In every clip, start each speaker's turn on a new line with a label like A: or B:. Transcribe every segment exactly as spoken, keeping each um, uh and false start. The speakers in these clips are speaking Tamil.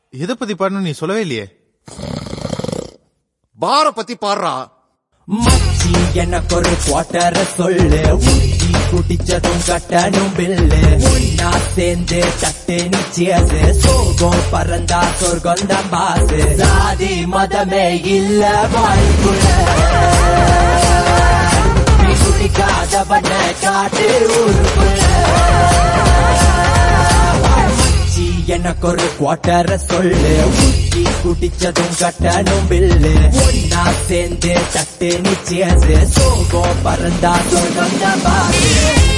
A: எதை பத்தி பாடணும் நீ சொல்லவே இல்லையே.
B: பார பத்தி பாடுறா.
C: மச்சி எனக்கு ஒரு குவார்டர சொல்லு, ஊட்டி குடிச்சதும் கட்டணும் பில்லு, ஒன்னா சேர்ந்து தட்டு நிச்சயது, சோகம் பறந்தா சொர்க்கம் தான் பாசு, சாதி மதமே இல்ல வாய்ப்புள்ள, நீ குடிக்காதவன காட்டு ஊருக்குள்ள. எனக்கு ஒரு குவார்டர சொல்லு, ஊட்டி குடிச்சதும் கட்டணும் பில்லு, ஒன்னா சேர்ந்து தட்டு நிச்சயது, சோகம் பறந்தா சொர்க்கம் தான் பாசு.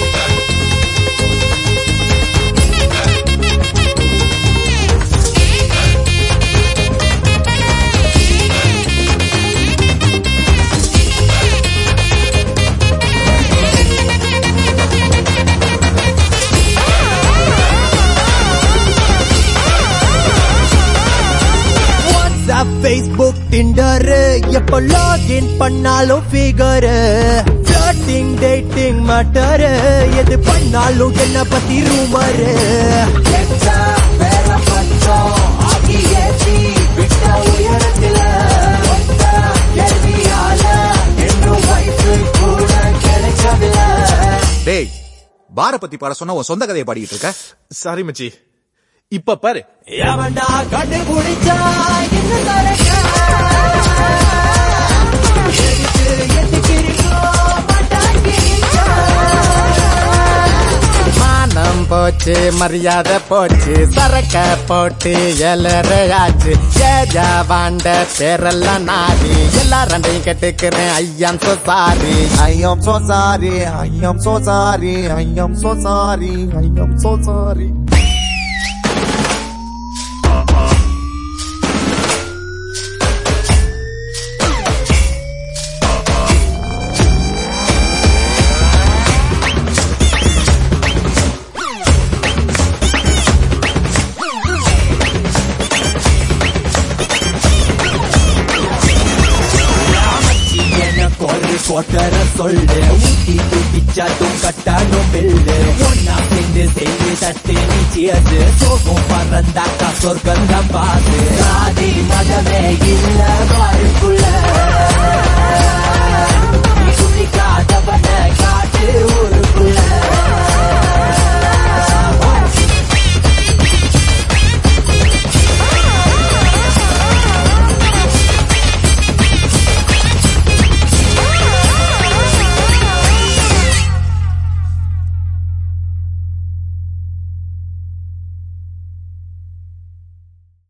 C: Facebook, Tinder, எப்ப லாகின் பண்ணாலும் ஃபிகர், ஃப்ளர்ட்டிங் டேட்டிங் மேட்டர், எது பண்ணாலும் என்ன பத்தி ரூமர், வேற பச்சோம் ஆகி ஏற்றி விட்ட உயரத்தில கேள்வியால என்னும் வைப்பு கூட கிடைக்கவில்லை.
B: டேய், பார பத்தி பாட சொன்ன உன் சொந்த கதையை பாடிட்டு இருக்க.
A: சாரி மச்சி, இப்ப பாரு.
C: எவன்டா கண்டுபிடிச்சா என்ன தரக்க,
D: மானம் போச்சு மரியாதை போச்சு, சரக்க போட்டு எலரையாச்சு, ஏஜா வாண்ட பேரெல்லாம் நாரி, எல்லாரையும் கெட்டுக்கிறேன். I'm so sorry, I'm so sorry, I'm so sorry, I'm so sorry, I'm so sorry.
C: குவார்டர சொல்லு, ஊட்டி குடிச்சதும் கட்டணும் பில்லு, ஒன்னா சேர்ந்து சேர்ந்து தட்டு நிச்சயது, சோகம் பறந்தாக்கா சொர்க்கம் தான் பாசு, சாதி மதமே இல்ல வாய்ப்புள்ள.